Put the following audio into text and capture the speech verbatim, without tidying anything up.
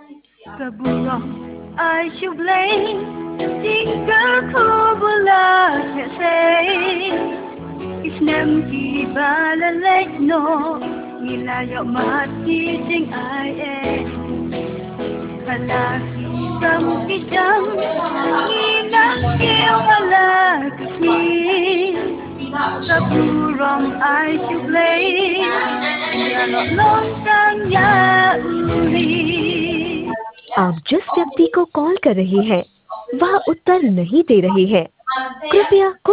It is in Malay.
Kaburong ai chụp lấy tiếng cớ khu bờ la sẽ say Isnem ki ba la lek no Nila yo mati sing ai e Kala ki sam ki jam Nila kêu ala ki Kaburong ai chụp lấy Ya lo long sang ya uri आप जिस व्यक्ति को कॉल कर रही हैं वह उत्तर नहीं दे रही है कृपया कुछ